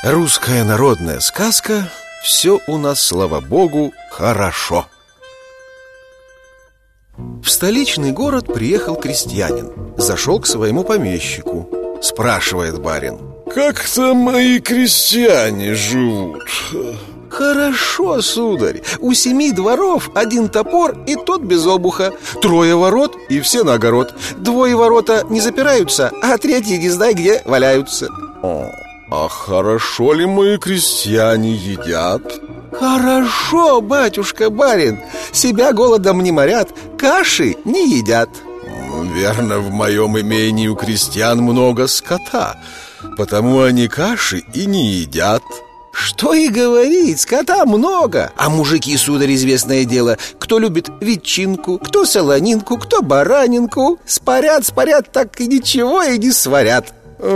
Русская народная сказка «Все у нас, слава богу, хорошо». В столичный город приехал крестьянин. Зашел к своему помещику. Спрашивает барин: «Как там мои крестьяне живут?» «Хорошо, сударь. У 7 дворов 1 топор, и тот без обуха. 3 ворот, и все на огород. 2 ворота не запираются, а 3 не знаю где валяются». А хорошо ли мои крестьяне едят? «Хорошо, батюшка-барин. Себя голодом не морят, каши не едят». Верно, в моем имении у крестьян много скота, потому они каши и не едят. Что и говорить, скота много. А мужики, сударь, известное дело, кто любит ветчинку, кто солонинку, кто баранинку. Спорят, так и ничего и не сварят.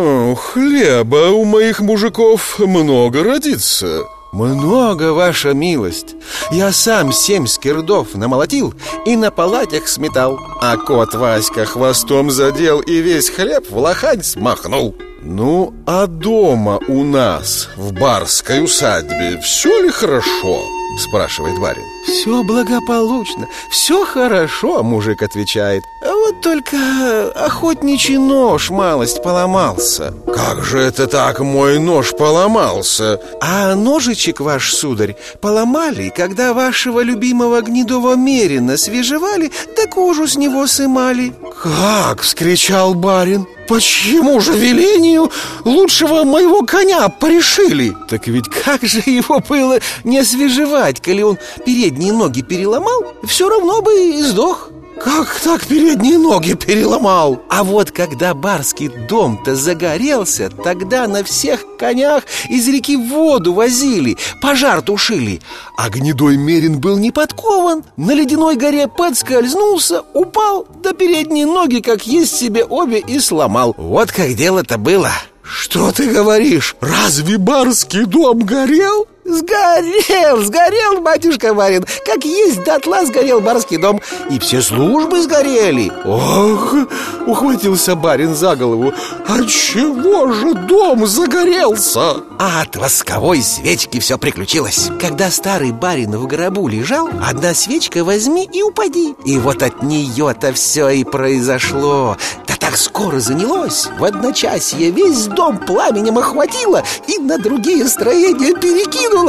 Хлеба у моих мужиков много родится. Много, ваша милость. Я сам 7 скирдов намолотил и на палатях сметал. А кот Васька хвостом задел и весь хлеб в лохань смахнул. Ну, а дома у нас, в барской усадьбе, все ли хорошо? Спрашивает барин. Все благополучно, все хорошо, мужик отвечает. А вот только охотничий нож малость поломался. Как же это так, мой нож поломался? А ножичек ваш, сударь, поломали, когда вашего любимого гнедого мерина свежевали, да кожу с него сымали. Как? Вскричал барин. Почему же велению лучшего моего коня порешили? Так ведь как же его было не освежевать, коли он передние ноги переломал, все равно бы и сдох. Как так передние ноги переломал? А вот когда барский дом-то загорелся, тогда на всех конях из реки воду возили, пожар тушили. А гнедой мерин был не подкован, на ледяной горе подскользнулся, упал, да передние ноги, как есть себе, обе и сломал. Вот как дело-то было. Что ты говоришь? Разве барский дом горел? Сгорел, батюшка-барин. Как есть дотла сгорел барский дом. И все службы сгорели. Ох, ухватился барин за голову. А чего же дом загорелся? А от восковой свечки все приключилось. Когда старый барин в гробу лежал, одна свечка возьми и упади. И вот от нее-то все и произошло. Да так скоро занялось. В одночасье весь дом пламенем охватило и на другие строения перекинуло.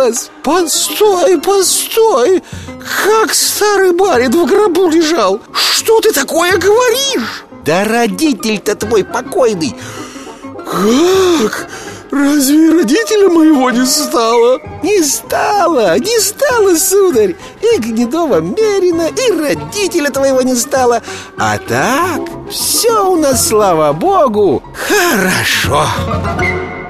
Постой! Как старый барин в гробу лежал? Что ты такое говоришь? Да родитель-то твой покойный. Как? Разве родителя моего не стало? Не стало, сударь. И гнедого мерина, и родителя твоего не стало. А так, все у нас, слава богу, хорошо.